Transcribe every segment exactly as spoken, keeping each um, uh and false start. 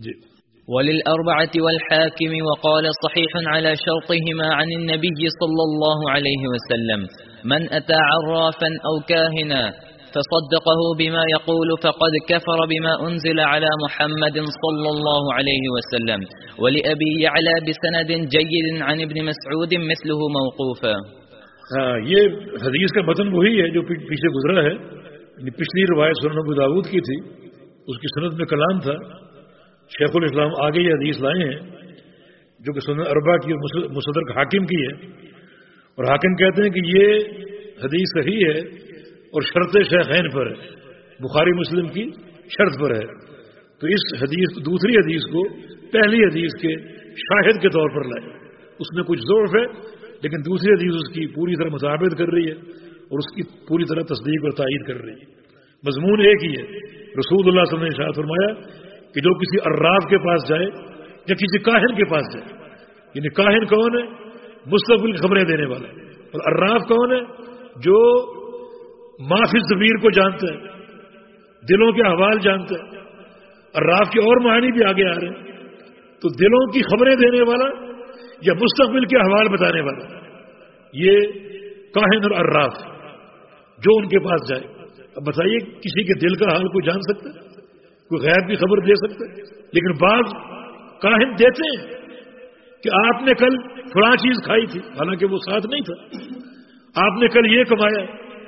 جی وللأربعة والحاكم وقال صحيح على شرطهما عن النبي صلى الله عليه وسلم من أتى عرافا أو كاهنا فصدقه بما يقول فقد كفر بما أنزل على محمد صلى الله عليه وسلم ولأبي يعلى بسند جيد عن ابن مسعود مثله موقوفا. ہاں یہ حدیث کا متن وہی ہے جو پیچھے گزرا ہے. پچھلی روایت سنن ابو داؤد کی تھی, اس کی سند میں کلام تھا. شیخ الاسلام آگے یہ حدیث لائے ہیں جو کہ سنن اربع کی مصدرک حاکم کی ہے, اور حاکم کہتے ہیں کہ یہ حدیث صحیح ہے اور شرط شیخین پر ہے, بخاری مسلم کی شرط پر ہے. تو اس حدیث دوسری حدیث کو پہلی حدیث کے شاہد کے طور پر لائے. اس میں کچھ ضعف ہے لیکن دوسری حدیث اس کی پوری طرح مطابقت کر رہی ہے اور اس کی پوری طرح تصدیق اور تائید کر رہی ہے. مضمون ایک ہی ہے. رسول اللہ صلی اللہ علیہ وسلم نے ارشاد فرمایا کہ جو کسی عراف کے پاس جائے یا کسی کاہن کے پاس جائے, یعنی کاہن کون ہے؟ مستقبل کی خبریں دینے والا. اور عراف کون ہے؟ جو معافی ضمیر کو جانتا ہے, دلوں کے احوال جانتا ہے. عراف کے اور معنی بھی آگے آ رہے ہیں. تو دلوں کی خبریں دینے والا یا مستقبل کے احوال بتانے والا, یہ کاہن اور عراف جو ان کے پاس جائے. اب بتائیے کسی کے دل کا حال کوئی جان سکتا ہے؟ کوئی غیب کی خبر دے سکتا ہے؟ لیکن بعض کاہن دیتے ہیں کہ آپ نے کل فلاں چیز کھائی تھی, حالانکہ وہ ساتھ نہیں تھا. آپ نے کل یہ کمایا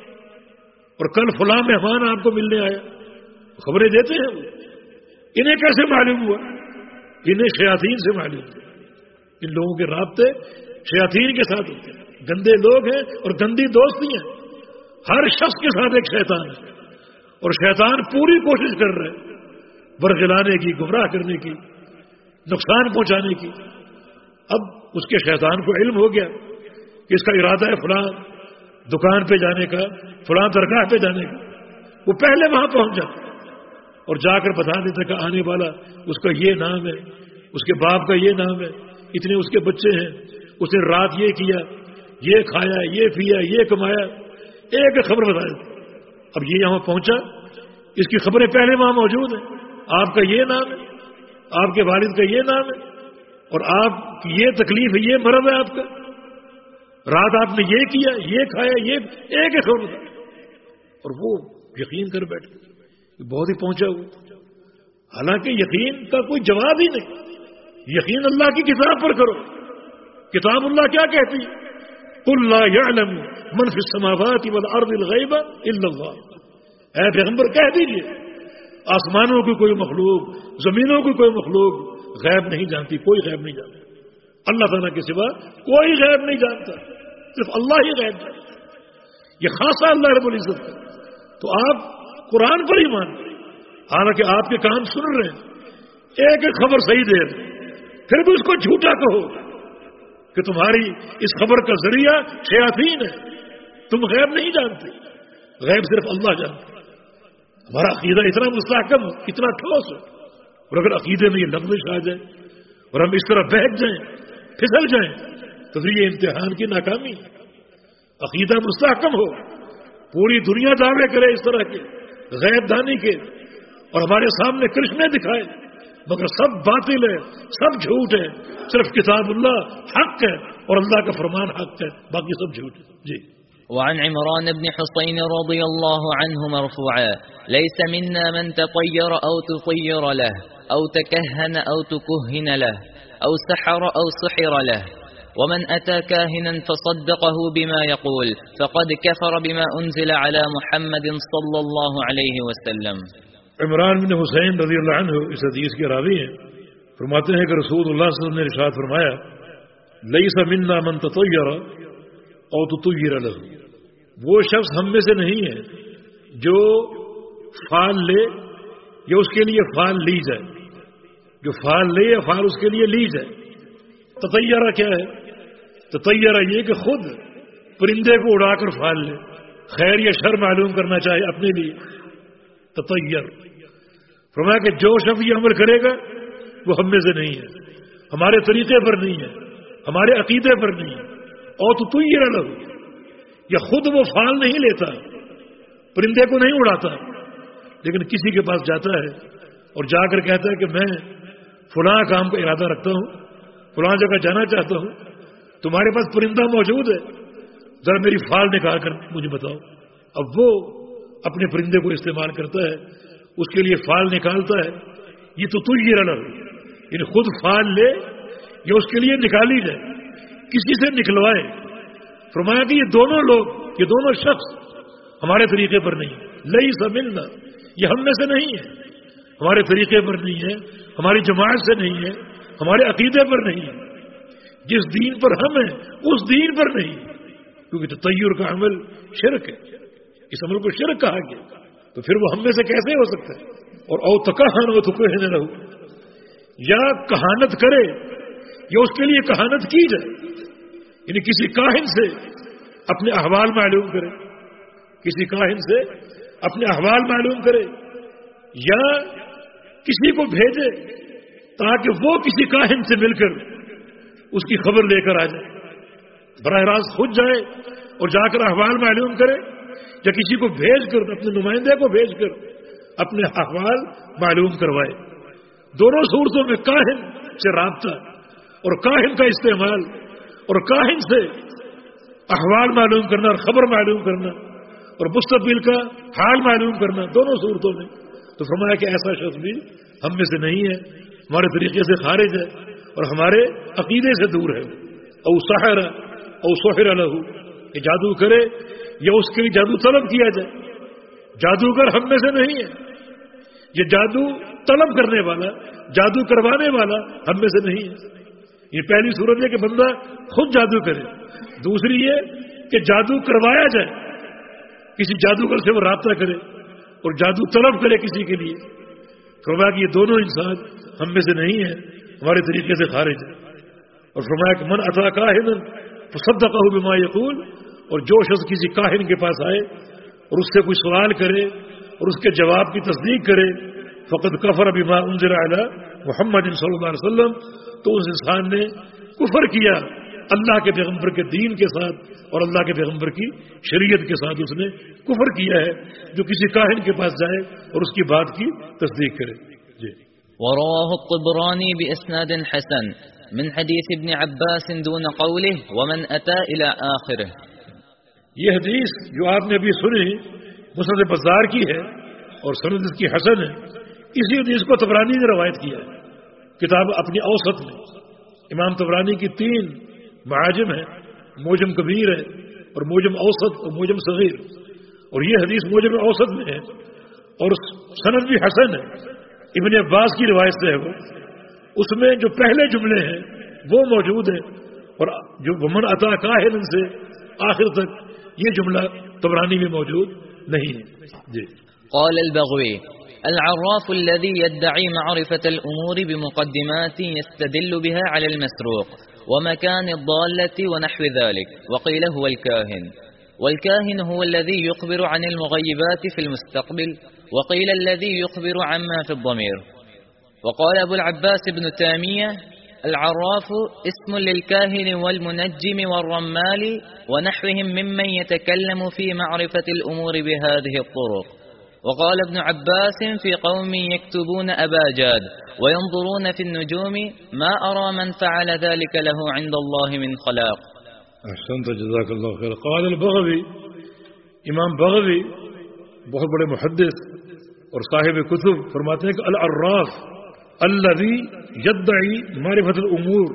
اور کل فلاں مہمان آپ کو ملنے آیا. خبریں دیتے ہیں. انہیں کیسے معلوم ہوا؟ انہیں شیاطین سے معلوم ہوا. ان لوگوں کے رابطے شیاطین کے ساتھ ہوتے ہیں. گندے لوگ ہیں اور گندی دوستی ہیں. ہر شخص کے ساتھ ایک شیطان ہے اور شیطان پوری کوشش کر رہے ہیں برگلانے کی, گمراہ کرنے کی, نقصان پہنچانے کی. اب اس کے شیطان کو علم ہو گیا کہ اس کا ارادہ ہے فلاں دکان پہ جانے کا, فلاں درگاہ پہ جانے کا. وہ پہلے وہاں پہنچ جاتا اور جا کر بتا دیتا کہ آنے والا اس کا یہ نام ہے, اس کے باپ کا یہ نام ہے, اتنے اس کے بچے ہیں, اس نے رات یہ کیا, یہ کھایا, یہ پیا, یہ کمایا, ایک خبر بتا دیتا. اب یہ یہاں پہنچا, اس کی خبریں پہلے وہاں موجود ہیں. آپ کا یہ نام ہے, آپ کے والد کا یہ نام ہے, اور آپ کی یہ تکلیف ہے, یہ مرض ہے آپ کا, رات آپ نے یہ کیا, یہ کھایا, یہ ایک خبر بتا. اور وہ یقین کر بیٹھے, بہت ہی پہنچا ہوا. حالانکہ یقین کا کوئی جواب ہی نہیں. یقین اللہ کی کتاب پر کرو. کتاب اللہ کیا کہتی ہے؟ قل لا يعلم من في السماوات والارض الغیب الا اللہ. اے پیغمبر کہہ دیجئے آسمانوں کی کوئی مخلوق, زمینوں کی کوئی مخلوق غیب نہیں جانتی. کوئی غیب نہیں جانتا. اللہ تعالیٰ کے سوا کوئی غیب نہیں جانتا, صرف اللہ ہی غیب جانتا. یہ خاصا اللہ رب العزت کا. تو آپ قرآن پر ہی مان رہے ہیں, حالانکہ آپ کے کان سن رہے ہیں, ایک ایک خبر صحیح دے رہے ہیں, پھر بھی اس کو جھوٹا کہو کہ تمہاری اس خبر کا ذریعہ شیاطین ہے, تم غیب نہیں جانتے. غیب صرف اللہ جانتا. ہمارا عقیدہ اتنا مستحکم, اتنا ٹھوس ہے, اور اگر عقیدے میں یہ لغزش آ جائے اور ہم اس طرح بہک جائیں, پھسل جائیں, تو پھر یہ امتحان کی ناکامی. عقیدہ مستحکم ہو, پوری دنیا دعوے کرے اس طرح کے غیب دانی کے, اور ہمارے سامنے کرشمے دکھائے, مگر سب باطل ہے, سب جھوٹ ہے. صرف کتاب اللہ حق ہے اور اللہ کا فرمان حق ہے, باقی سب جھوٹ ہے. جی. وعن عمران بن حسين رضي الله عنه مرفوعا ليس منا من تطير أو تطير له أو تكهن أو تكهن له أو سحر أو سحر له ومن أتى كاهنا فصدقه بما يقول فقد كفر بما أنزل على محمد صلى الله عليه وسلم. عمران بن حسین رضی اللہ عنہ اس حدیث کے راوی ہیں. فرماتے ہیں کہ رسول اللہ صلی اللہ علیہ وسلم نے ارشاد فرمایا لیس منا من تطیر او تطیر له. وہ شخص ہم میں سے نہیں ہے جو فال لے یا اس کے لیے فال لی جائے, جو فال لے یا فال اس کے لیے لی جائے. تطیرہ کیا ہے؟ تطیرہ یہ کہ خود پرندے کو اڑا کر فال لے, خیر یا شر معلوم کرنا چاہے اپنے لیے. تطیر فرمایا کہ جو شخص یہ عمل کرے گا وہ ہم میں سے نہیں ہے, ہمارے طریقے پر نہیں ہے, ہمارے عقیدے پر نہیں ہے. اور تو تطیر له, یا خود وہ فال نہیں لیتا, پرندے کو نہیں اڑاتا, لیکن کسی کے پاس جاتا ہے اور جا کر کہتا ہے کہ میں فلاں کام کا ارادہ رکھتا ہوں، فلاں جگہ جانا چاہتا ہوں، تمہارے پاس پرندہ موجود ہے، ذرا میری فال نکال کر مجھے بتاؤ. اب وہ اپنے پرندے کو استعمال کرتا ہے، اس کے لیے فال نکالتا ہے. یہ تو تجھ یہ رہا یعنی خود فال لے یا اس کے لیے نکالی جائے، کسی سے نکلوائے. فرمایا کہ یہ دونوں لوگ، یہ دونوں شخص ہمارے طریقے پر نہیں، لئی سملنا، یہ ہم میں سے نہیں ہے، ہمارے طریقے پر نہیں ہے، ہماری جماعت سے نہیں ہے، ہمارے عقیدے پر نہیں ہے. جس دین پر ہم ہیں اس دین پر نہیں، کیونکہ تطیر کا عمل شرک ہے، اس عمل کو شرک کہا گیا. تو پھر وہ ہم میں سے کیسے ہو سکتا ہے؟ اور او تکہن و تکہن رہو، یا کہانت کرے یا اس کے لیے کہانت کی جائے، یعنی کسی کاہن سے اپنے احوال معلوم کرے، کسی کاہن سے اپنے احوال معلوم کرے، یا کسی کو بھیجے تاکہ وہ کسی کاہن سے مل کر اس کی خبر لے کر آ جائے، براہ راست خود جائے اور جا کر احوال معلوم کرے، یا کسی کو بھیج کر، اپنے نمائندے کو بھیج کر اپنے احوال معلوم کروائے. دونوں صورتوں میں کاہن سے رابطہ اور کاہن کا استعمال اور کاہن سے احوال معلوم کرنا اور خبر معلوم کرنا اور مستقبل کا حال معلوم کرنا، دونوں صورتوں میں. تو فرمایا کہ ایسا شخص بھی ہم میں سے نہیں ہے، ہمارے طریقے سے خارج ہے اور ہمارے عقیدے سے دور ہے. او سحر او سحر لہو، کہ جادو کرے یا اس کے لیے جادو طلب کیا جائے. جادوگر ہم میں سے نہیں ہے، یہ جادو طلب کرنے والا، جادو کروانے والا ہم میں سے نہیں ہے. یہ پہلی صورت ہے کہ بندہ خود جادو کرے. دوسری یہ کہ جادو کروایا جائے، کسی جادوگر سے وہ رابطہ کرے اور جادو طلب کرے کسی کے لیے. فرمایا کہ یہ دونوں انسان ہم میں سے نہیں ہیں، ہمارے طریقے سے خارج ہے. اور فرمایا کہ من اتا کاہنا فصدقہ بما یقول، اور جو شخص کسی کاہن کے پاس آئے اور اس سے کوئی سوال کرے اور اس کے جواب کی تصدیق کرے، فقد کفر بما انزل علی محمد صلی اللہ علیہ وسلم، تو اس انسان نے کفر کیا اللہ کے پیغمبر کے دین کے ساتھ اور اللہ کے پیغمبر کی شریعت کے ساتھ. اس نے کفر کیا ہے جو کسی کاہن کے پاس جائے اور اس کی بات کی تصدیق کرے. جی. ورواه الطبراني بإسناد حسن من حديث ابن عباس دون قوله ومن أتى إلى آخره. یہ حدیث جو آپ نے ابھی سنی مسند بزار کی ہے اور سند اس کی حسن ہے. اسی حدیث کو طبرانی نے روایت کیا ہے کتاب اپنی اوسط میں. امام طبرانی کی تین معاجم ہیں، موجم کبیر ہے اور موجم اوسط اور موجم صغیر، اور یہ حدیث موجم اوسط میں ہے اور سند بھی حسن ہے. ابن عباس کی روایت سے ہے وہ، اس میں جو پہلے جملے ہیں وہ موجود ہیں اور جو ومن عطا کاہن سے آخر تک یہ جملہ طبرانی میں موجود نہیں ہے. جی. قال البغوي العراف الذي يدعي معرفة الأمور بمقدمات يستدل بها على المسروق ومكان الضالة ونحو ذلك، وقيل هو الكاهن، والكاهن هو الذي يخبر عن المغيبات في المستقبل، وقيل الذي يخبر عما في الضمير. وقال أبو العباس ابن تيمية العراف اسم للكاهن والمنجم والرمال ونحوهم ممن يتكلم في معرفة الأمور بهذه الطرق. وقال ابن عباس في قوم يكتبون أباجاد وينظرون في النجوم ما أرى من فعل ذلك له عند الله من خلاق. احسنت جزاک اللہ خیر. قال البغوی، امام بغوی بہت بڑے محدث اور صاحب کتب فرماتے ہیں کہ العراف الذي يدعي معرفة الأمور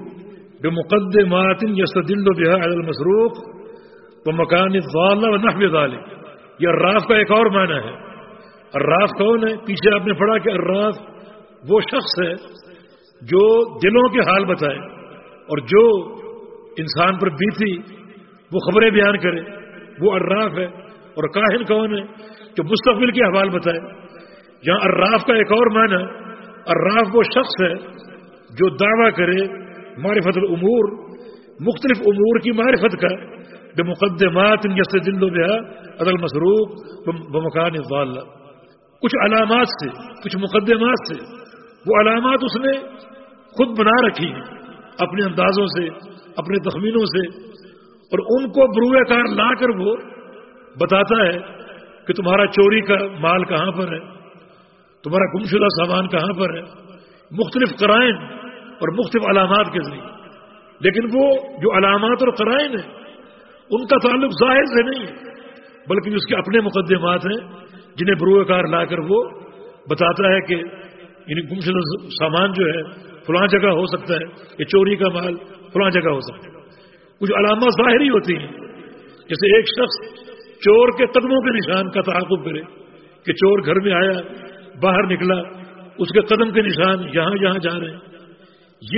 بمقدمات يستدل بها على المسروق ومكان الضالة ونحو ذلك. یہ عراف کا ایک اور معنی ہے. عراف کون ہے؟ پیچھے آپ نے پڑھا کہ عراف وہ شخص ہے جو دلوں کے حال بتائے اور جو انسان پر بیتی وہ خبریں بیان کرے، وہ عراف ہے. اور کاہن کون ہے؟ جو مستقبل کے احوال بتائے. یہاں عراف کا ایک اور معنی، عراف وہ شخص ہے جو دعویٰ کرے معرفت الامور، مختلف امور کی معرفت کا، بمقدمات یستدل بها على المسروق بمکان الضالہ، کچھ علامات سے، کچھ مقدمات سے. وہ علامات اس نے خود بنا رکھی ہیں اپنے اندازوں سے، اپنے تخمینوں سے، اور ان کو بروئے کار لا کر وہ بتاتا ہے کہ تمہارا چوری کا مال کہاں پر ہے، تمہارا گمشدہ سامان کہاں پر ہے، مختلف قرائن اور مختلف علامات کے ذریعے، لیکن وہ جو علامات اور قرائن ہیں ان کا تعلق ظاہر سے نہیں ہے، بلکہ اس کے اپنے مقدمات ہیں جنہیں بروئے کار لا کر وہ بتاتا ہے کہ یعنی گمشدہ سامان جو ہے فلاں جگہ ہو سکتا ہے، یہ چوری کا مال فلاں جگہ ہو سکتا ہے۔ کچھ علامات ظاہری ہوتی ہیں، جیسے ایک شخص چور کے قدموں کے نشان کا تعاقب کرے کہ چور گھر میں آیا باہر نکلا، اس کے قدم کے نشان یہاں یہاں جا رہے ہیں،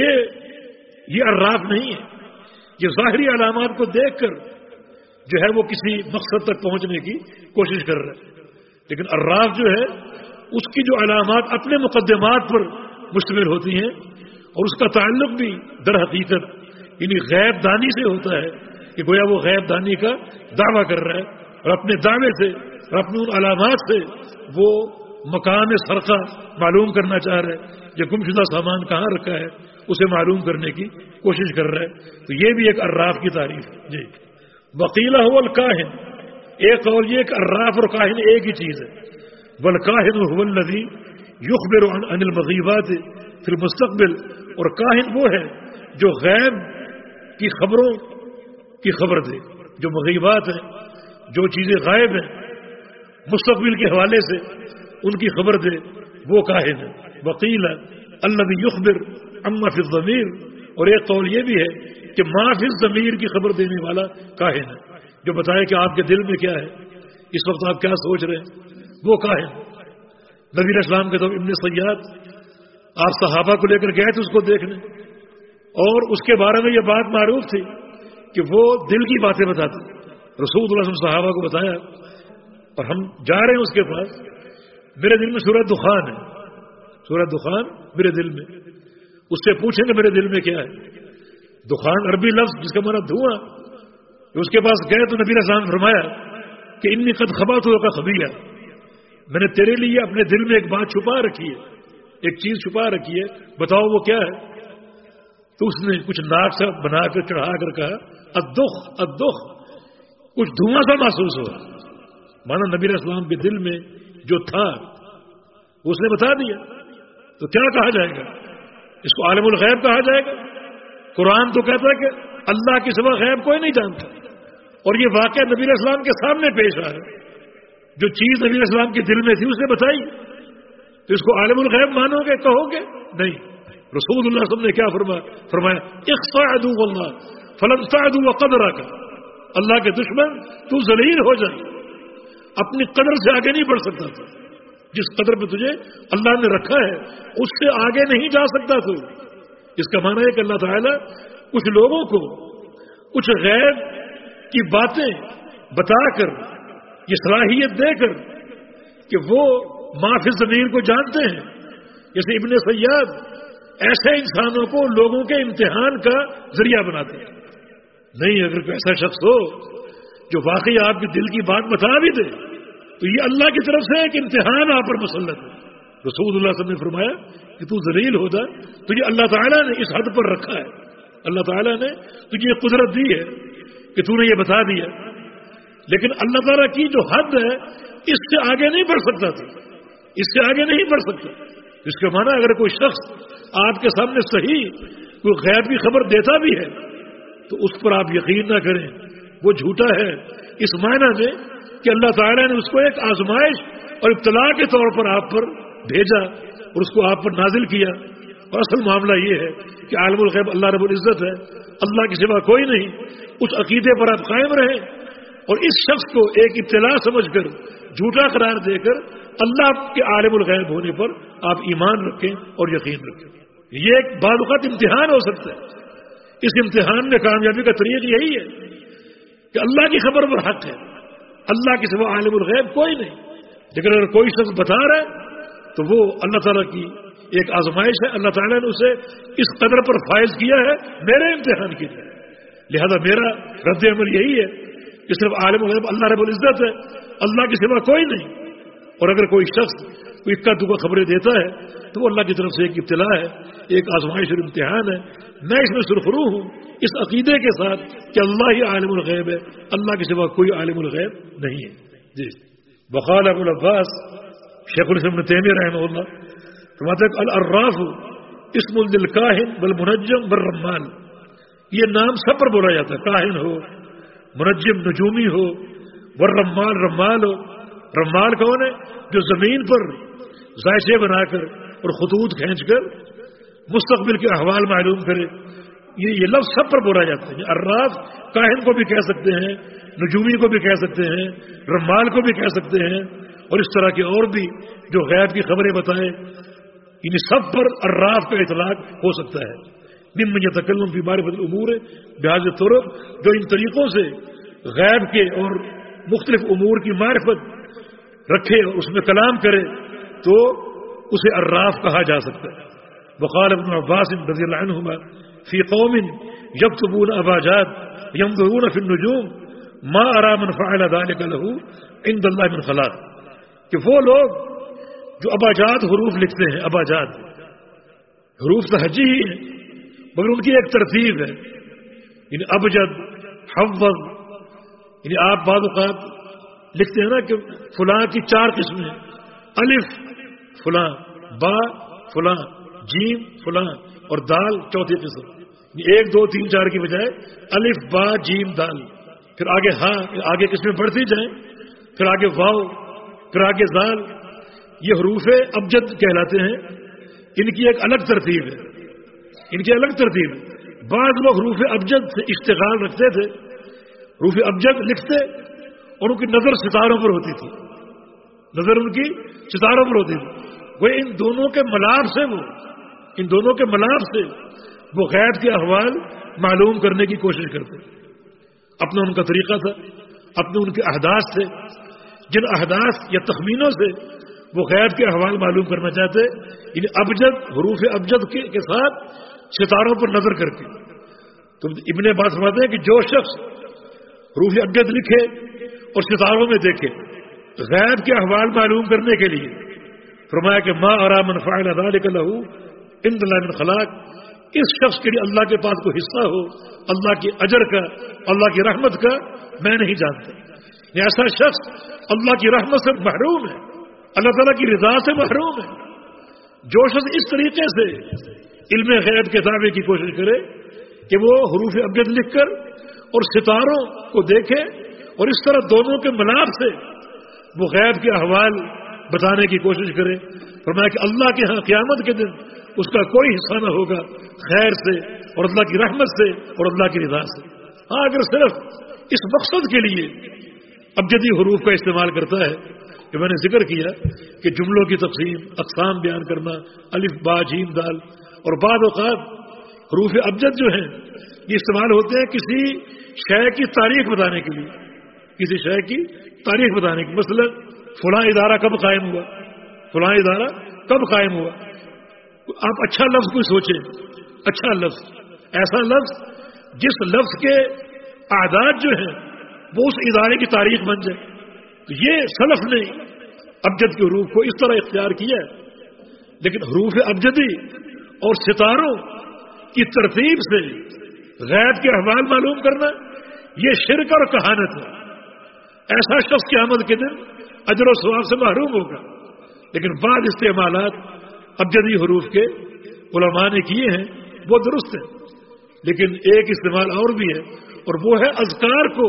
یہ یہ عراف نہیں ہے، یہ ظاہری علامات کو دیکھ کر جو ہے وہ کسی مقصد تک پہنچنے کی کوشش کر رہا ہے۔ لیکن عراف جو ہے اس کی جو علامات اپنے مقدمات پر مشتمل ہوتی ہیں اور اس کا تعلق بھی در حقیقت یعنی غیب دانی سے ہوتا ہے کہ گویا وہ غیب دانی کا دعویٰ کر رہا ہے اور اپنے دعوے سے اور اپنی ان علامات سے وہ مکان سرقہ معلوم کرنا چاہ رہا ہے، جو گمشدہ سامان کہاں رکھا ہے اسے معلوم کرنے کی کوشش کر رہا ہے۔ تو یہ بھی ایک عراف کی تعریف ہے۔ جی وقیلہ هو الکاہن، ایک اور یہ کہ عراف اور کاہن ایک ہی چیز ہے۔ والکاہن هو الذی یخبر عن المغیبات فی المستقبل، اور کاہن وہ ہے جو غیب کی خبروں کی خبر دے، جو مغیبات ہیں، جو چیزیں غائب ہیں مستقبل کے حوالے سے ان کی خبر دے، وہ کاہن ہے۔ وقیل الذی یخبر عما فی الضمیر، اور ایک قول یہ بھی ہے کہ ما فی الضمیر کی خبر دینے والا کاہن ہے، جو بتائے کہ آپ کے دل میں کیا ہے، اس وقت آپ کیا سوچ رہے ہیں، وہ کاہن۔ نبی علیہ السلام کے تو ابن صیاد آپ صحابہ کو لے کر گئے تھے اس کو دیکھنے، اور اس کے بارے میں یہ بات معروف تھی کہ وہ دل کی باتیں بتاتے۔ رسول اللہ صلی اللہ علیہ وسلم صحابہ کو بتایا اور ہم جا رہے ہیں اس کے پاس، میرے دل میں سورہ دخان ہے، سورہ دخان میرے دل میں، اس سے پوچھیں کہ میرے دل میں کیا ہے۔ دخان عربی لفظ جس کا معنی دھواں، اس کے پاس گئے تو نبی علیہ السلام نے فرمایا کہ انی قد خبأت لک خبیہ، میں نے تیرے لیے اپنے دل میں ایک بات چھپا رکھی ہے، ایک چیز چھپا رکھی ہے، بتاؤ وہ کیا ہے۔ تو اس نے کچھ ناک سا بنا کر چڑھا کر کہا الدخ الدخ، کچھ دھواں سا محسوس ہوا، مانا نبی علیہ السلام کے دل میں جو تھا وہ اس نے بتا دیا۔ تو کیا کہا جائے گا، اس کو عالم الغیب کہا جائے گا؟ قرآن تو کہتا ہے کہ اللہ کے سوا غیب کوئی نہیں جانتا، اور یہ واقعہ نبی علیہ السلام کے سامنے پیش آ رہا ہے، جو چیز نبی علیہ السلام کے دل میں تھی اس نے بتائی، تو اس کو عالم الغیب مانو گے، کہو گے؟ نہیں۔ رسول اللہ صلی اللہ علیہ وسلم نے کیا فرمایا فرمایا اخفا عدو اللہ فلن تعدو وقدرک، اللہ کے دشمن تو ذلیل ہو جائے، اپنی قدر سے آگے نہیں بڑھ سکتا تھا، جس قدر پہ تجھے اللہ نے رکھا ہے اس سے آگے نہیں جا سکتا تو۔ اس کا معنی ہے کہ اللہ تعالیٰ کچھ لوگوں کو کچھ غیب کی باتیں بتا کر یہ صلاحیت دے کر کہ وہ ما فی الضمیر کو جانتے ہیں، جیسے ابن صیاد ایسے انسانوں کو لوگوں کے امتحان کا ذریعہ بناتے ہیں۔ نہیں، اگر کوئی ایسا شخص ہو جو واقعی آپ کے دل کی بات بتا بھی دے تو یہ اللہ کی طرف سے ایک امتحان آپ پر مسلط ہے۔ رسول اللہ صلی اللہ علیہ وسلم نے فرمایا کہ تو ذلیل ہو جا، تجھے اللہ تعالیٰ نے اس حد پر رکھا ہے، اللہ تعالیٰ نے تجھے یہ قدرت دی ہے کہ تو نے یہ بتا دیا، لیکن اللہ تعالیٰ کی جو حد ہے اس سے آگے نہیں بڑھ سکتا تھا، اس سے آگے نہیں بڑھ سکتا۔ اس کا معنی اگر کوئی شخص آپ کے سامنے صحیح کوئی غیب کی خبر دیتا بھی ہے تو اس پر آپ یقین نہ کریں، وہ جھوٹا ہے، اس معنی میں کہ اللہ تعالیٰ نے اس کو ایک آزمائش اور ابتلا کے طور پر آپ پر بھیجا اور اس کو آپ پر نازل کیا، اور اصل معاملہ یہ ہے کہ عالم الغیب اللہ رب العزت ہے، اللہ کے سوا کوئی نہیں۔ اس عقیدے پر آپ قائم رہیں اور اس شخص کو ایک ابتلا سمجھ کر جھوٹا قرار دے کر اللہ کے عالم الغیب ہونے پر آپ ایمان رکھیں اور یقین رکھیں۔ یہ ایک بعض اوقات امتحان ہو سکتا ہے، اس امتحان میں کامیابی کا طریق یہی ہے کہ اللہ کی خبر پر حق ہے، اللہ کے سوا عالم الغیب کوئی نہیں، لیکن اگر کوئی شخص بتا رہا ہے تو وہ اللہ تعالیٰ کی ایک آزمائش ہے، اللہ تعالیٰ نے اسے اس قدر پر فائز کیا ہے میرے امتحان کے لیے، لہذا میرا رد عمل یہی ہے کہ صرف عالم الغیب اللہ رب العزت ہے، اللہ کے سوا کوئی نہیں، اور اگر کوئی شخص کوئی اکا دکا خبریں دیتا ہے تو وہ اللہ کی طرف سے ایک ابتلا ہے، ایک آزمائش اور امتحان ہے۔ میں اس میں سرخرو ہوں اس عقیدے کے ساتھ کہ اللہ ہی عالم الغیب ہے، اللہ کے سوا کوئی عالم الغیب نہیں ہے۔ جی وقال ابو العباس شیخ الاسلام ابن تیمیہ رحمہ اللہ فرماتے ہیں العراف اسم للکاہن والمنجم والرمال، یہ نام سب پر بولا جاتا ہے، کاہن ہو، منجم نجومی ہو، والرمال رمال ہو۔ رمال کون ہے؟ جو زمین پر ذائچے بنا کر اور خطوط کھینچ کر مستقبل کے احوال معلوم کرے، یہ یہ لفظ سب پر بولا جاتا ہے۔ عراف کاہن کو بھی کہہ سکتے ہیں، نجومی کو بھی کہہ سکتے ہیں، رمال کو بھی کہہ سکتے ہیں، اور اس طرح کے اور بھی جو غیب کی خبریں بتائیں، ان سب پر عراف کا اطلاق ہو سکتا ہے۔ ممن یتکلم فی معرفۃ الامور بہذ الطرق، جو ان طریقوں سے غیب کے اور مختلف امور کی معرفت رکھے اور اس میں کلام کرے تو اسے عراف کہا جا سکتا ہے۔ وقال ابن عباس رضی اللہ عنہما فی قوم یکتبون اباجاد یمضون فی النجوم ما ارى من فعل ذلك له عند اللہ من خلاق، کہ وہ لوگ جو اباجاد حروف لکھتے ہیں، اباجاد حروف تہجی ہی ہیں مگر ان کی ایک ترتیب ہے، یعنی ابجد، حفظ، یعنی آپ بعض اوقات لکھتے ہیں نا کہ فلاں کی چار قسمیں، الف فلاں، با فلاں، جیم فلاں اور دال چوتھی قسم، یعنی ایک دو تین چار کی بجائے الف با جیم دال، پھر آگے ہاں، آگے قسمیں بڑھتی جائیں، پھر آگے واو، پھر آگے زال، یہ حروف ابجد کہلاتے ہیں۔ ان کی ایک الگ ترتیب ہے، ان کی الگ ترتیب ہے۔ بعض لوگ حروف ابجد سے اشتغال رکھتے تھے، حروف ابجد لکھتے اور ان کی نظر ستاروں پر ہوتی تھی، نظر ان کی ستاروں پر ہوتی تھی، وہ ان دونوں کے ملاب سے وہ ان دونوں کے ملاب سے وہ غیب کے احوال معلوم کرنے کی کوشش کرتے، اپنا ان کا طریقہ تھا، اپنے ان کے احداث سے، جن احداث یا تخمینوں سے وہ غیب کے احوال معلوم کرنا چاہتے، یعنی ابجد، حروف ابجد کے ساتھ ستاروں پر نظر کر کے۔ تو ابن عباس فرماتے ہیں کہ جو شخص حروف ابجد لکھے اور ستاروں میں دیکھے غیب کے احوال معلوم کرنے کے لیے، فرمایا کہ ما ارى من فعل ذلك له عند الله من خلاق، اس شخص کے لیے اللہ کے پاس کوئی حصہ ہو اللہ کے اجر کا، اللہ کی رحمت کا، میں نہیں جانتا۔ یہ ایسا شخص اللہ کی رحمت سے محروم ہے، اللہ تعالیٰ کی رضا سے محروم ہے۔ جو شخص اس طریقے سے علم غیب کے دعوے کی کوشش کرے کہ وہ حروف ابجد لکھ کر اور ستاروں کو دیکھے اور اس طرح دونوں کے ملاب سے وہ غیب کے احوال بتانے کی کوشش کرے، فرمایا کہ اللہ کے ہاں قیامت کے دن اس کا کوئی حصہ نہ ہوگا خیر سے اور اللہ کی رحمت سے اور اللہ کی رضا سے۔ ہاں اگر صرف اس مقصد کے لیے ابجدی حروف کا استعمال کرتا ہے کہ میں نے ذکر کیا کہ جملوں کی تقسیم، اقسام بیان کرنا، الف با جیم دال، اور بعض اوقات حروف ابجد جو ہیں یہ استعمال ہوتے ہیں کسی شے کی تاریخ بتانے کے لیے، کسی شے کی تاریخ بتانے کی، مثلا فلاں ادارہ کب قائم ہوا، فلاں ادارہ کب قائم ہوا۔ آپ اچھا لفظ کوئی سوچیں، اچھا لفظ، ایسا لفظ جس لفظ کے اعداد جو ہیں وہ اس ادارے کی تاریخ بن جائے۔ تو یہ سلف نے ابجد کے حروف کو اس طرح اختیار کیا ہے، لیکن حروف ابجدی اور ستاروں کی ترتیب سے غیب کے احوال معلوم کرنا یہ شرک اور کہانت ہے۔ ایسا شخص قیامت کے دن اجر و ثواب سے محروم ہوگا۔ لیکن بعض استعمالات ابجدی حروف کے علماء نے کیے ہیں وہ درست ہیں، لیکن ایک استعمال اور بھی ہے اور وہ ہے اذکار کو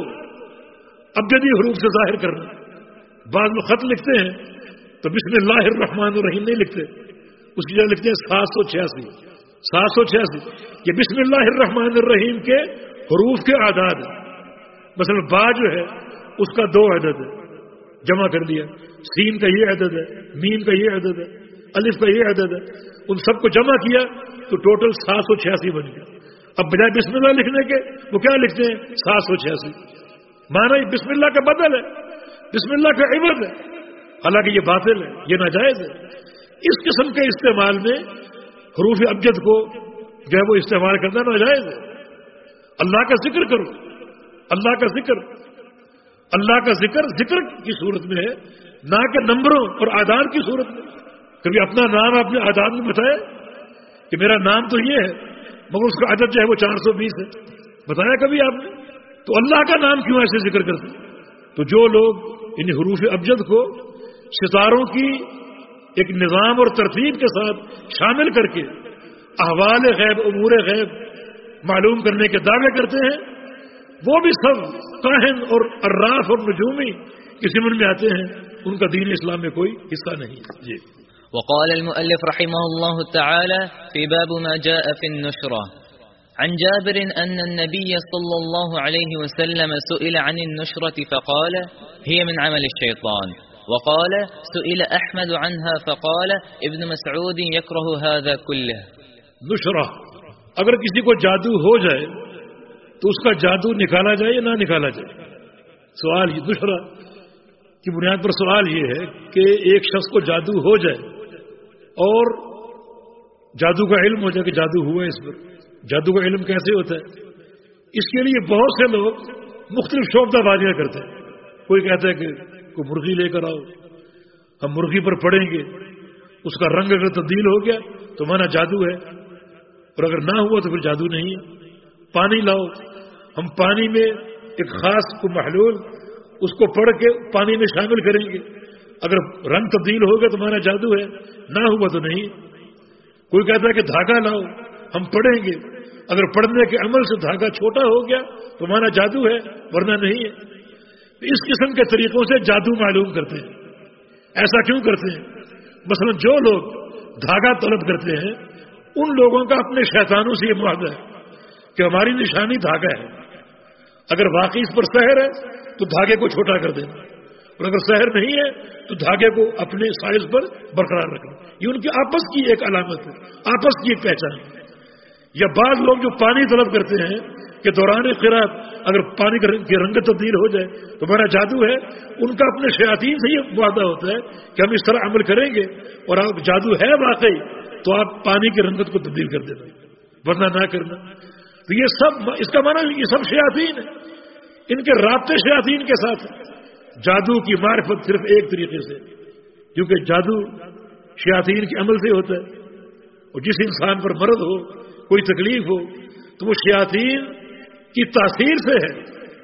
ابجدی حروف سے ظاہر کرنا۔ بعض لوگ خط لکھتے ہیں تو بسم اللہ الرحمن الرحیم نہیں لکھتے، اس کی جگہ لکھتے ہیں سات سو چھیاسی سات سو چھیاسی یہ بسم اللہ الرحمن الرحیم کے حروف کے اعداد ہیں۔ مثلا با جو ہے اس کا دو عدد ہے، جمع کر دیا، سین کا یہ عدد ہے، میم کا یہ عدد ہے، الف کا یہ عدد ہے، ان سب کو جمع کیا تو ٹوٹل سات سو چھیاسی بن گیا۔ اب بجائے بسم اللہ لکھنے کے وہ کیا لکھتے ہیں؟ سات سو چھیاسی۔ مانا یہ بسم اللہ کا بدل ہے، بسم اللہ کا عوض ہے، حالانکہ یہ باطل ہے، یہ ناجائز ہے۔ اس قسم کے استعمال میں حروف ابجد کو جو ہے وہ استعمال کرنا ناجائز ہے۔ اللہ کا ذکر کرو، اللہ کا ذکر اللہ کا ذکر ذکر کی صورت میں ہے، نہ کہ نمبروں اور اعداد کی صورت میں۔ کبھی اپنا نام اپنے اعداد میں بتائے کہ میرا نام تو یہ ہے مگر اس کا عدد جو ہے وہ چار سو بیس ہے، بتایا کبھی آپ نے؟ تو اللہ کا نام کیوں ایسے ذکر کرتے؟ تو جو لوگ ان حروف ابجد کو ستاروں کی ایک نظام اور ترتیب کے ساتھ شامل کر کے احوال غیب امور غیب معلوم کرنے کے دعوے کرتے ہیں، وہ بھی سب کاہن اور عراف اور نجومی کسی من میں آتے ہیں، ان کا دین اسلام میں کوئی حصہ نہیں ہے. جی. وقال المؤلف رحمه الله تعالى في باب ما جاء في النشرة عن جابر أن النبي صلى الله عليه وسلم سئل عن النشرة فقال هي من عمل الشيطان، وقال سئل أحمد عنها فقال ابن مسعود يكره هذا كله. نشرہ، اگر کسی کو جادو ہو جائے تو اس کا جادو نکالا جائے یا نہ نکالا جائے؟ سوال یہ نشرہ کی بنیاد پر سوال یہ ہے کہ ایک شخص کو جادو ہو جائے اور جادو کا علم ہو جائے کہ جادو ہوا ہے اس پر. جادو کا علم کیسے ہوتا ہے؟ اس کے لیے بہت سے لوگ مختلف شعبہ بازیاں کرتے ہیں. کوئی کہتا ہے کہ کوئی مرغی لے کر آؤ، ہم مرغی پر پڑیں گے، اس کا رنگ اگر تبدیل ہو گیا تو مانا جادو ہے، اور اگر نہ ہوا تو پھر جادو نہیں ہے. پانی لاؤ، ہم پانی میں ایک خاص کو محلول اس کو پڑھ کے پانی میں شامل کریں گے، اگر رنگ تبدیل ہو گیا تو مانا جادو ہے، نہ ہوا تو نہیں. کوئی کہتا ہے کہ دھاگا لاؤ، ہم پڑھیں گے، اگر پڑھنے کے عمل سے دھاگا چھوٹا ہو گیا تو مانا جادو ہے، ورنہ نہیں ہے. اس قسم کے طریقوں سے جادو معلوم کرتے ہیں. ایسا کیوں کرتے ہیں؟ مثلا جو لوگ دھاگا طلب کرتے ہیں ان لوگوں کا اپنے شیطانوں سے یہ معاہدہ ہے کہ ہماری نشانی دھاگا ہے، اگر واقعی اس پر سحر ہے تو دھاگے کو چھوٹا کر دینا، اور اگر سحر نہیں ہے تو دھاگے کو اپنے سائز پر برقرار رکھنا. یہ ان کی آپس کی ایک علامت ہے، آپس کی ایک پہچان ہے. یا بعض لوگ جو پانی طلب کرتے ہیں کہ دوران قرات اگر پانی کی رنگ تبدیل ہو جائے تو بڑا جادو ہے، ان کا اپنے شیاطین سے یہ معاہدہ ہوتا ہے کہ ہم اس طرح عمل کریں گے اور آپ جادو ہے واقعی تو آپ پانی کی رنگت کو تبدیل کر دینا، ورنہ نہ کرنا. تو یہ سب اس کا معنی یہ سب شیاطین ہیں، ان کے رابطے شیاطین کے ساتھ. جادو کی معرفت صرف ایک طریقے سے، کیونکہ جادو شیاطین کے عمل سے ہوتا ہے، اور جس انسان پر مرض ہو، کوئی تکلیف ہو، تو وہ شیاطین کی تاثیر سے ہے.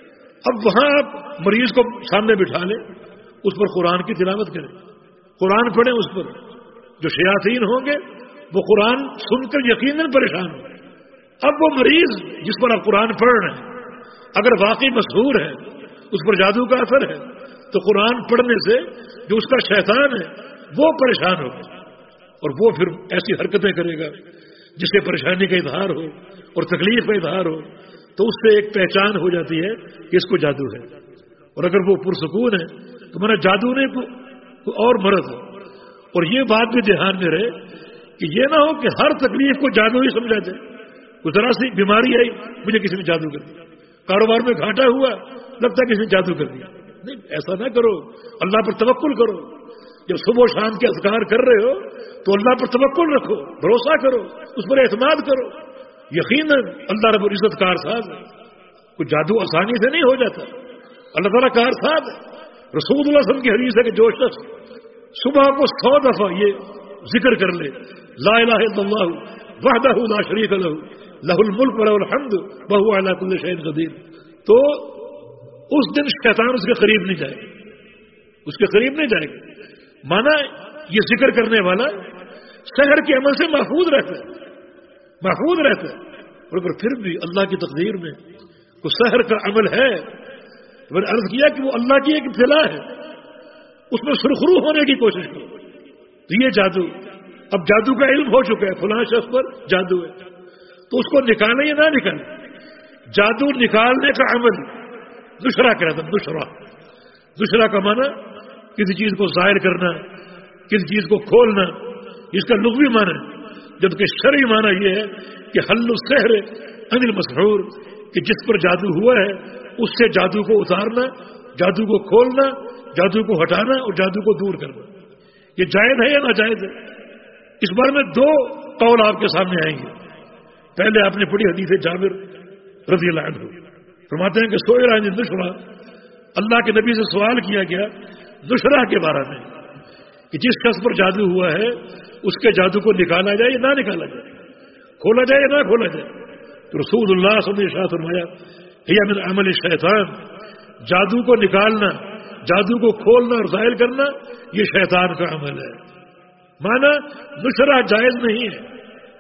اب وہاں آپ مریض کو سامنے بٹھا لیں، اس پر قرآن کی تلاوت کریں، قرآن پڑھیں اس پر. جو شیاطین ہوں گے وہ قرآن سن کر یقیناً پریشان ہوں. اب وہ مریض جس پر آپ قرآن پڑھ رہے ہیں اگر واقعی مسحور ہے، اس پر جادو کا اثر ہے، تو قرآن پڑھنے سے جو اس کا شیطان ہے وہ پریشان ہوگا، اور وہ پھر ایسی حرکتیں کرے گا جس سے پریشانی کا اظہار ہو اور تکلیف کا اظہار ہو، تو اس سے ایک پہچان ہو جاتی ہے کہ اس کو جادو ہے. اور اگر وہ پرسکون ہے تو میرا جادو نے کوئی اور مرض ہے. اور یہ بات بھی دھیان میں رہے کہ یہ نہ ہو کہ ہر تکلیف کو جادو ہی سمجھا جائے. کوئی ذرا سی بیماری آئی، مجھے کسی نے جادو کر دیا، کاروبار میں گھاٹا ہوا، لگتا ہے کسی نے جادو کر دیا. نہیں، ایسا نہ کرو، اللہ پر توکل کرو. جب صبح و شام کے اذکار کر رہے ہو تو اللہ پر توکل رکھو، بھروسہ کرو، اس پر اعتماد کرو. یقیناً اللہ رب العزت کارساز ہے، کوئی جادو آسانی سے نہیں ہو جاتا، اللہ تعالیٰ کارساز ہے. رسول اللہ صلی اللہ علیہ وسلم کی حدیث ہے کہ جو شخص صبح کو سو دفعہ یہ ذکر کر لے، لا الہ الا اللہ وحدہ لا شریک لہ لہ الملک ولہ الحمد وہو علی کل شیء قدیر، تو اس دن شیطان اس کے قریب نہیں جائے گا، اس کے قریب نہیں جائے گا. مانا یہ ذکر کرنے والا سحر کے عمل سے محفوظ رہتا ہے، محفوظ رہتا ہے. اور اگر پھر بھی اللہ کی تقدیر میں کوئی سحر کا عمل ہے تو میں نے عرض کیا کہ وہ اللہ کی ایک ابتلا ہے، اس میں سرخرو ہونے کی کوشش کرو. تو یہ جادو، اب جادو کا علم ہو چکا ہے، فلاں شخص پر جادو ہے، تو اس کو نکالیں یا نہ نکالیں. جادو نکالنے کا عمل دوسرا کہتا ہے. دوسرا دوسرا کا معنی کسی چیز کو ظاہر کرنا، کسی چیز کو کھولنا، اس کا لغوی معنی ہے. جبکہ شرعی معنی یہ ہے کہ حل السحر عن المسحور، کہ جس پر جادو ہوا ہے اس سے جادو کو اتارنا، جادو کو کھولنا، جادو کو ہٹانا اور جادو کو دور کرنا. یہ جائز ہے یا ناجائز ہے؟ اس بارے میں دو قول آپ کے سامنے آئیں گے. پہلے آپ نے پڑھی حدیث جابر رضی اللہ عنہ، فرماتے ہیں کہ سئل عن النشرہ، اللہ کے نبی سے سوال کیا گیا نشرہ کے بارے میں کہ جس شخص پر جادو ہوا ہے اس کے جادو کو نکالا جائے یا نہ نکالا جائے، کھولا جائے یا نہ کھولا جائے. تو رسول اللہ صلی اللہ علیہ وسلم نے فرمایا ہی من عمل الشیطان، جادو کو نکالنا، جادو کو کھولنا اور ظاہر کرنا یہ شیطان کا عمل ہے. مانا نشرہ جائز نہیں ہے،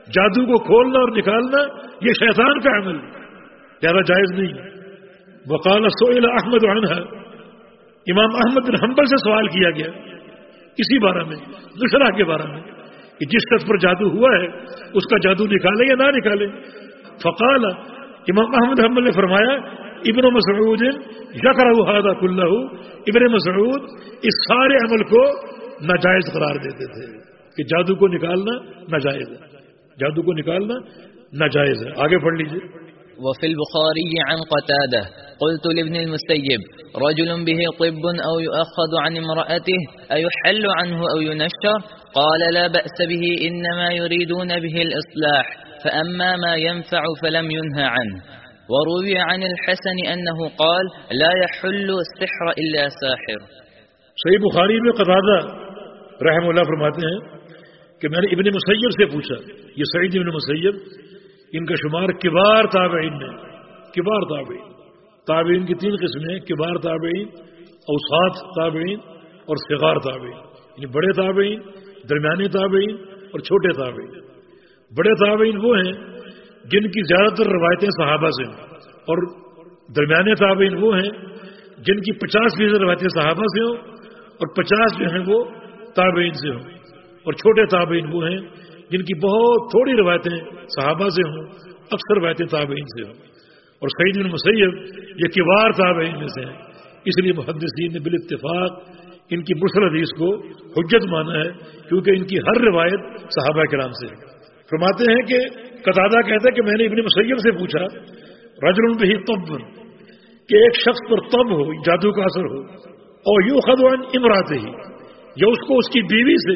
جادو کو کھولنا اور نکالنا یہ شیطان کا عمل زیادہ جائز نہیں۔ وقال سئل احمد عنہا، امام احمد بن حنبل سے سوال کیا گیا اسی بارے میں، نشرہ کے بارے میں، کہ جس شخص پر جادو ہوا ہے اس کا جادو نکالے یا نہ نکالے۔ فقال، امام احمد حنبل نے فرمایا، ابن مسعود یکرہ ھذا کلہ، ابن مسعود اس سارے عمل کو ناجائز قرار دیتے تھے کہ جادو کو نکالنا ناجائز ہے، جادو کو نکالنا ناجائز ہے۔ آگے پڑھ لیجیے۔ وفي البخاري عن قتادة قلت لابن المسيب رجل به طب أو يؤخذ عن امرأته أيحل عنه أو ينشر؟ قال لا بأس به إنما يريدون به الإصلاح فأما ما ينفع فلم ينهى عنه. وروي عن الحسن أنه قال لا يحل السحر إلا ساحر۔ صحیح بخاری میں قتادہ رحمہ اللہ فرماتے ہیں کہ میں نے ابن مسیب سے پوچھا، یہ سعید ابن مسیب ان کا شمار کبار تابعین میں، کبار تابعین، تابعین کی تین قسمیں، کبار تابعین، اوساط تابعین اور صغار تابعین، یعنی بڑے تابعین، درمیانی تابعین اور چھوٹے تابعین۔ بڑے تابعین وہ ہیں جن کی زیادہ تر روایتیں صحابہ سے ہوں، اور درمیانے تابعین وہ ہیں جن کی پچاس فیصد روایتیں صحابہ سے ہوں اور پچاس جو ہیں وہ تابعین سے ہوں، اور چھوٹے تابعین وہ ہیں جن کی بہت تھوڑی روایتیں صحابہ سے ہوں، اکثر روایتیں تابعین سے ہوں۔ اور سعید بن مسیب یہ کبار تابعین میں سے ہیں، اس لیے محدثین نے بالاتفاق ان کی مرسل حدیث کو حجت مانا ہے، کیونکہ ان کی ہر روایت صحابہ کرام سے ہے۔ فرماتے ہیں کہ قتادہ کہتا ہے کہ میں نے ابن مسیب سے پوچھا، رجل بہ طب، کہ ایک شخص پر طب ہو، جادو کا اثر ہو، اور یؤخذ عن امرأتہ، یا اس کو اس کی بیوی سے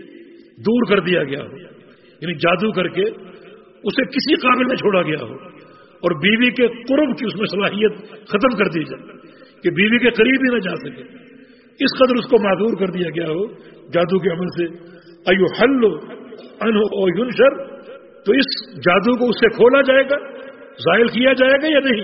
دور کر دیا گیا ہو، یعنی جادو کر کے اسے کسی قابل میں چھوڑا گیا ہو اور بیوی کے قرب کی اس میں صلاحیت ختم کر دی جائے کہ بیوی کے قریب ہی نہ جا سکے، اس قدر اس کو معذور کر دیا گیا ہو جادو کے عمل سے، ایحل عنہ او ینشر، تو اس جادو کو اس سے کھولا جائے گا، زائل کیا جائے گا یا نہیں؟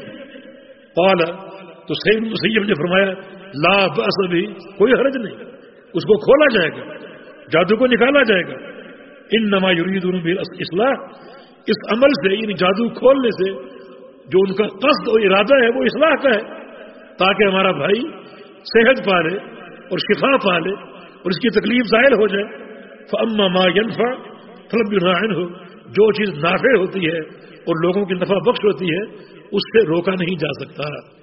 قال، تو سعید بن مسیب نے فرمایا لا بأس بھی، کوئی حرج نہیں، اس کو کھولا جائے گا، جادو کو نکالا جائے گا۔ انما یریدون بالاصلاح، اس عمل سے یعنی جادو کھولنے سے جو ان کا قصد اور ارادہ ہے وہ اصلاح کا ہے، تاکہ ہمارا بھائی صحت پالے اور شفا پالے اور اس کی تکلیف ظاہر ہو جائے۔ فاما ما ينفع فلم ينهى عنه، جو چیز نافع ہوتی ہے اور لوگوں کی نفع بخش ہوتی ہے اس سے روکا نہیں جا سکتا۔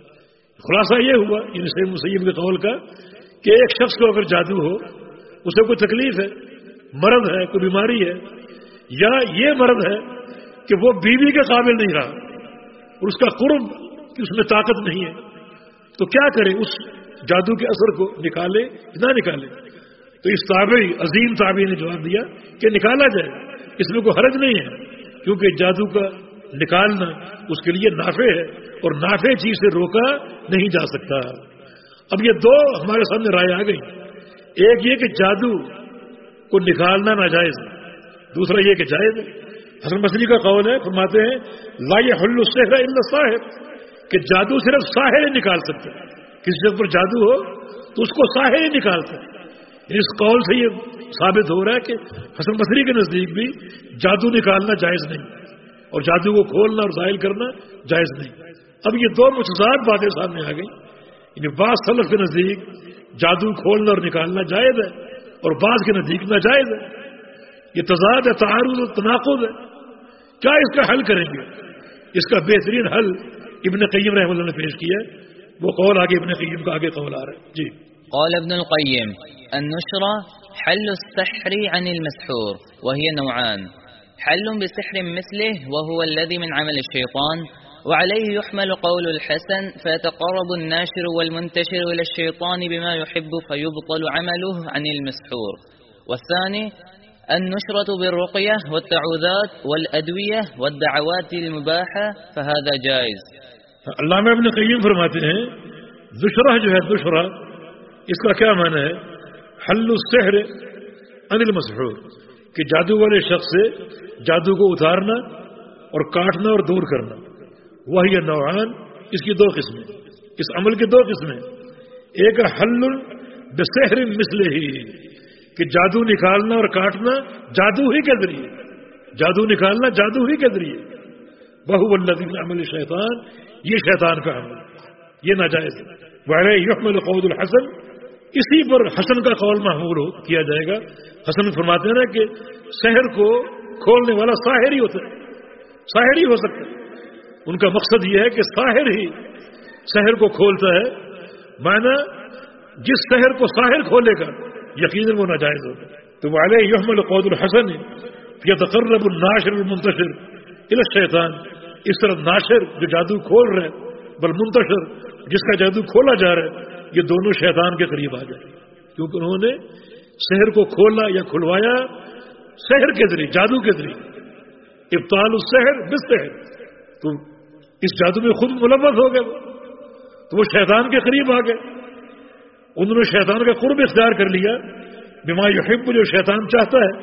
خلاصہ یہ ہوا یعنی سعید مسیب کے قول کا کہ ایک شخص کو اگر جادو ہو، اسے کوئی تکلیف ہے، مرض ہے، کوئی بیماری ہے، یا یہ مرض ہے کہ وہ بیوی کے قابل نہیں رہا اور اس کا قرب کہ اس میں طاقت نہیں ہے، تو کیا کرے؟ اس جادو کے اثر کو نکالے نہ نکالے؟ تو اس تابعی عظیم تابعی نے جواب دیا کہ نکالا جائے، اس میں کوئی حرج نہیں ہے، کیونکہ جادو کا نکالنا اس کے لیے نافع ہے اور نافع چیز سے روکا نہیں جا سکتا۔ اب یہ دو ہمارے سامنے رائے آ گئی، ایک یہ کہ جادو کو نکالنا ناجائز ہے، دوسرا یہ کہ جائز ہے۔ حسن بصری کا قول ہے، فرماتے ہیں لا يحل السحر الا الساحر، کہ جادو صرف ساحر ہی نکال سکتے، کسی شخص پر جادو ہو تو اس کو ساحر ہی نکال سکتے۔ اس قول سے یہ ثابت ہو رہا ہے کہ حسن بصری کے نزدیک بھی جادو نکالنا جائز نہیں اور جادو کو کھولنا اور ظاہر کرنا جائز نہیں۔ اب یہ دو متضاد باتیں سامنے آ گئی، یعنی بعض سلف کے نزدیک جادو کھولنا اور نکالنا جائز ہے اور بعض کے نزدیک ناجائز ہے۔ یہ تضاد ہے، تعارض و تناقض ہے، کیا اس کا حل کریں گے؟ اس کا بہترین حل ابن قیم رحمہ اللہ نے پیش کیا ہے، وہ قول آگے ابن قیم کا آگے قول آ رہا ہے۔ جی قال ابن القيم النشرة حل السحر عن المسحور، وهي نوعان: حل بسحر مثله وهو الذي من عمل الشيطان، وعليه يحمل قول الحسن فيتقرب الناشر والمنتشر إلى الشيطان بما يحب فيبطل عمله عن المسحور. والثاني النشرة بالرقية والتعوذات والأدوية والدعوات المباحة فهذا جائز. علامہ ابن قیم فرماتے ہیں نشرہ جو ہے، نشرہ اس کا کیا معنی ہے؟ حل السحر عن المسحور، کہ جادو والے شخص سے جادو کو اتارنا اور کاٹنا اور دور کرنا۔ وہی نوعان، اس کی دو قسمیں، اس عمل کی دو قسمیں، ایک حل بسحر مثلہ ہی، کہ جادو نکالنا اور کاٹنا جادو ہی کے ذریعے، جادو نکالنا جادو ہی کے ذریعے. بہو الذی من عمل شیطان، یہ شیطان کا عمل، یہ ناجائز ہے. وعلیہ یحمل قول الحسن، اسی پر حسن کا قول محمول ہو کیا جائے گا. حسن فرماتے ہیں نا کہ سحر کو کھولنے والا ساحر ہی ہوتا ہے، ساحر ہی ہو سکتا ہے. ان کا مقصد یہ ہے کہ ساحر ہی سحر کو کھولتا ہے. معنی جس سحر کو ساحر کھولے گا یقیناً وہ ناجائز ہوگا. تو وعلیہ یحمل قول الحسن یتقرب الناشر المنتشر الى الشیطان. اس طرح ناشر جو جادو کھول رہے بل منتشر جس کا جادو کھولا جا رہا ہے، یہ دونوں شیطان کے قریب آ جائیں، کیونکہ انہوں نے سحر کو کھولا یا کھلوایا سحر کے ذریعے، جادو کے ذریعے. ابطال السحر بالسحر، تو اس جادو میں خود ملوث ہو گئے، تو وہ شیطان کے قریب آ گئے. انہوں نے شیطان کا قرب اختیار کر لیا. بما یحب، جو شیطان چاہتا ہے.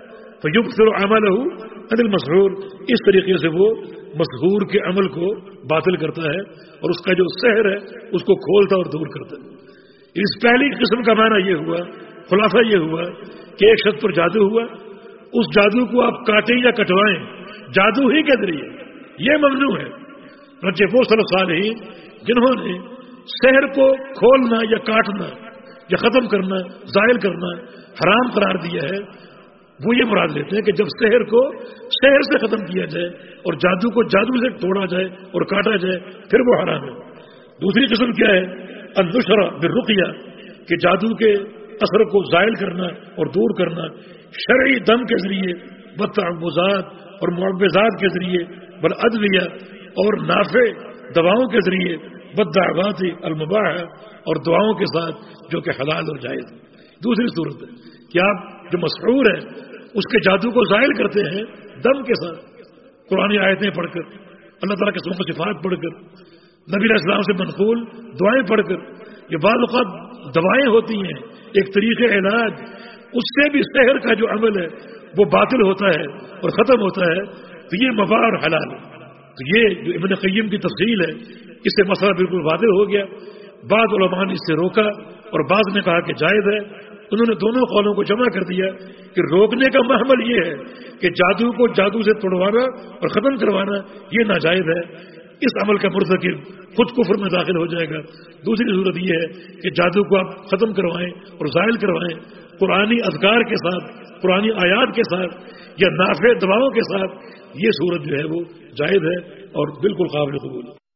فیبطل عملہ عن المسحور، اس طریقے سے وہ مسحور کے عمل کو باطل کرتا ہے اور اس کا جو سحر ہے اس کو کھولتا اور دور کرتا ہے. اس پہلی قسم کا معنی یہ ہوا، خلاصہ یہ ہوا کہ ایک شخص پر جادو ہوا، اس جادو کو آپ کاٹیں یا کٹوائیں جادو ہی کے ذریعے، یہ ممنوع ہے. رجب وہ صلی اللہ علیہ جنہوں نے سحر کو کھولنا یا کاٹنا یا ختم کرنا، زائل کرنا حرام قرار دیا ہے، وہ یہ مراد لیتے ہیں کہ جب سحر کو سحر سے ختم کیا جائے اور جادو کو جادو سے توڑا جائے اور کاٹا جائے پھر وہ حرام ہے. دوسری قسم کیا ہے؟ النشر بالرقیہ، کہ جادو کے اثر کو زائل کرنا اور دور کرنا شرعی دم کے ذریعے، بدتعوذات اور معوذات کے ذریعے، بل ادویہ اور نافع دواؤں کے ذریعے، بددعوات المباح اور دعاؤں کے ساتھ جو کہ حلال اور جائز. دوسری صورت ہے کہ آپ جو مسحور ہے اس کے جادو کو زائل کرتے ہیں دم کے ساتھ، قرآن آیتیں پڑھ کر، اللہ تعالیٰ کے اسماء و صفات پڑھ کر، نبی علیہ السلام سے منقول دعائیں پڑھ کر. یہ بعض اوقات دوائیں ہوتی ہیں، ایک طریقے علاج، اس سے بھی سحر کا جو عمل ہے وہ باطل ہوتا ہے اور ختم ہوتا ہے. تو یہ مباح اور حلال ہے. تو یہ جو ابن قیم کی تفصیل ہے اس سے مسئلہ بالکل واضح ہو گیا. بعض علماء نے اس سے روکا اور بعض نے کہا کہ جائز ہے. انہوں نے دونوں قولوں کو جمع کر دیا کہ روکنے کا محمل یہ ہے کہ جادو کو جادو سے توڑوانا اور ختم کروانا یہ ناجائز ہے، اس عمل کا مرتکب خود کفر میں داخل ہو جائے گا. دوسری صورت یہ ہے کہ جادو کو آپ ختم کروائیں اور زائل کروائیں قرآنی اذکار کے ساتھ، قرآنی آیات کے ساتھ یا نافع دواؤں کے ساتھ، یہ صورت جو ہے وہ جائز ہے اور بالکل قابل قبول ہے.